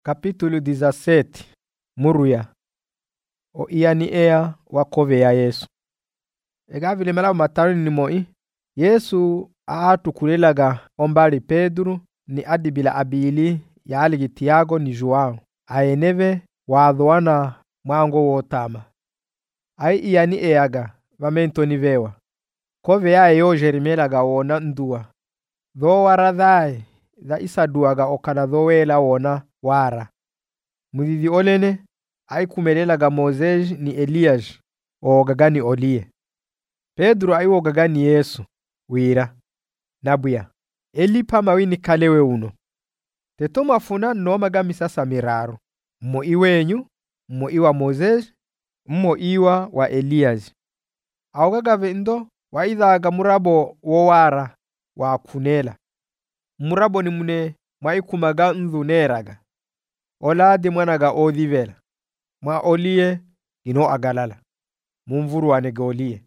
Capítulo 17. Muruya. O iani ea wakove ya Yesu. Egavile mala matari ni moi. Yesu aatukulelaga ombali Pedro ni adibila abili ya aligi Tiago ni Joao. Aeneve waadhoana mwango wotama. Ai iani eaga vamento ni vewa. Kove ya yo jerimelaga wona ndua. Dho waradhai za isaduaga okana dhowela wona wara. Mudidi olene ai kumelelaga Moses ni Elias o gagani olie. Pedro ai wo gagani Yesu wira nabuya elipa mawini kalewe uno. Tetoma funa noma gamisasa miraro. Mo iwenyu, mo iwa Moses, mo iwa wa Elias. Augagave ndo wa idhaga murabo wowara wa kunela. Murabo ni mune maikumaga nzuneraga. Oladi mwanaga odivela. Mwa olie ino agalala. Mumvuru wanege olie.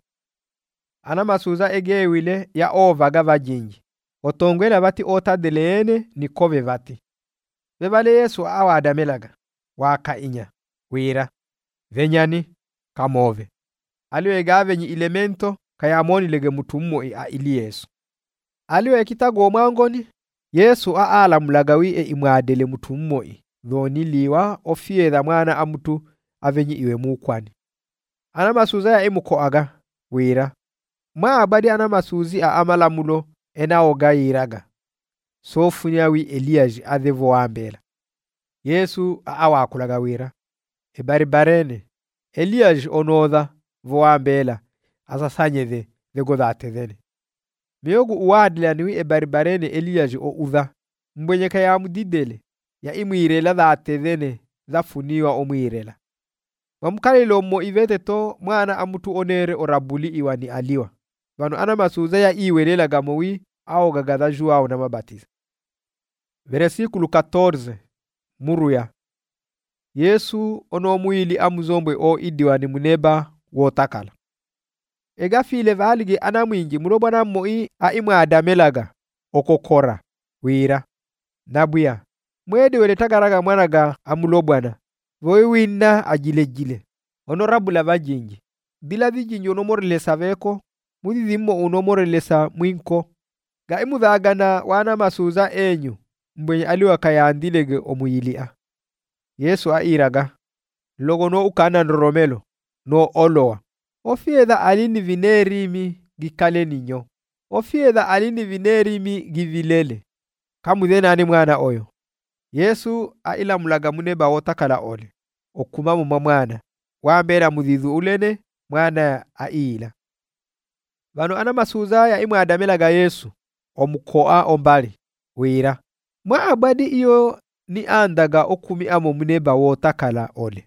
Ana masuza egewile ya ovaga vajinji. Otongwela vati otadeleene ni kove vati. Vevale Yesu awa adamelaga. Waka inya. Wira. Venyani. Kamove. Aliwe egave nyi elemento kayamoni lege mutummo a ili Yesu. Aliwe ekitago omangoni. Yesu aala mulagawi imwadele mutummo dhoni liwa ofiedha mwana amutu avenyi iwe mukwani. Ana masuza ya imuko aga. Wira. Abadi ana masuzi amala mulo enaoga yiraga. Sofunyawi Elias adhevo wambela. Yesu awakulaga wira. Ebaribarene. Elias onodha voambela asasanyethe thegodhate thene. Miyogu uwadila niwi ebaribarene Elias o udha. Mbwenyeka ya mudidele ya imwirela dhate thene dhafuniwa omwirela. Mamukalilo mo ivete to mwana amutu onere orabuli iwani aliwa. Vanu ana masuza ya iwelela gamowi au gagadha Joao na mabatiza. Versículo 14. Muruya. Yesu ono mwili amuzombwe o idiwani muneba wotakala. Egafile valige ana mwingi murobana moi aimwa adamelaga okokora wira nabuya. Mwede wele tagaraga mwanaga amulobwana. Voiwina ajile. Honorable vajinji. Bila vijinji onomorele saveko. Mudhimmo unomorele sa mwinko. Ga imudhagana wana masuza enyu. Mbwenye aliwa kayandilege omuyilia. Yesu airaga. Logo no ukana nromelo. No olowa. Ofiedha alini vinerimi gikale ninyo. Ofiedha alini vinerimi givilele. Kamudhena ni mwana oyo. Yesu aila mulaga muneba wotakala ole. Okumamu mamwana. Wambera mudhidu ulene mwana aila. Vanu ana masuza ya imwa adamelaga Yesu. Omukoa ombali. Wira. Abadi iyo ni andaga okumi amo muneba wotakala ole.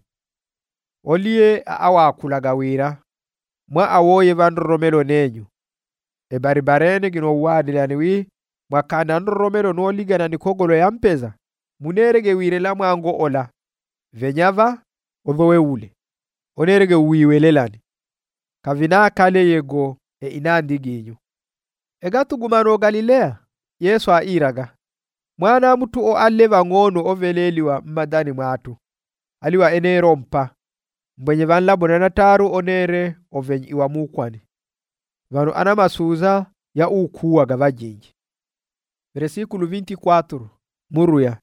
Olie awakulaga wira. Awoye vandu romelo nenyu. Ebaribarene gino wadila niwi. Kana romelo no ligana ni kogolo ya mpeza. Munerege wirela mwango ola. Venyava odhowe ule. Onerege uiwelelani. Kavina kale yego inandi ginyu. Egatu gumano Galilea. Yesu airaga. Mwana mutu o aleva ngono oveleliwa madani mwatu. Aliwa enero mpa. Mbwenye vanlabo nanataru onere ovenyi iwa mukwani. Vanu ana masuza ya ukuwa gavajinji. Versículo 24. Muruya.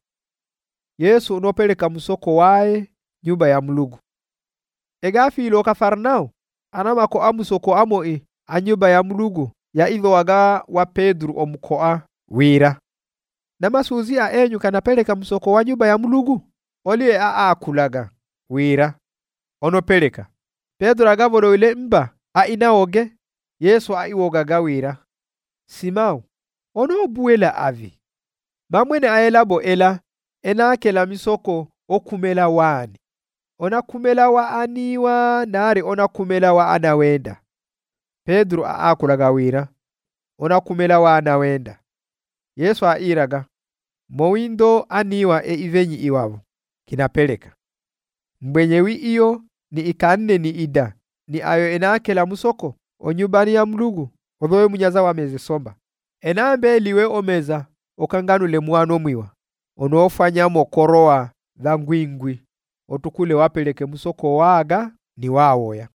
Yesu unopeleka musoko wae nyumba ya mlugu. Egafi ilo Kafarnao. Anamako amusoko amoi anyumba ya mlugu ya idho waga wa Pedro omukoa wira. Namasuzi ya enyu kanapeleka musoko wa nyumba ya mlugu. Olie kulaga wira. Onopeleka. Pedro agavoro ile mba inaoge. Yesu iwogaga wira. Simao. Onobuela avi. Mamwene aelabo ela. Enakela misoko okumela wani. Onakumela wa aniwa nari onakumela wa anawenda. Pedro akulaga wira. Onakumela wa anawenda. Yesu airaga. Mowindo aniwa ivenyi iwavu. Kinapeleka. Mbwenyewi iyo ni ikanne ni ida. Ni ayo enakela musoko. Onyubani ya mlugu. Odhowe munyaza wa meze somba. Enambe liwe omeza. Okanganu le muano mwiwa. Onofanya mokoroa dhangwingwi otukule wapeleke musoko waga ni wawoya.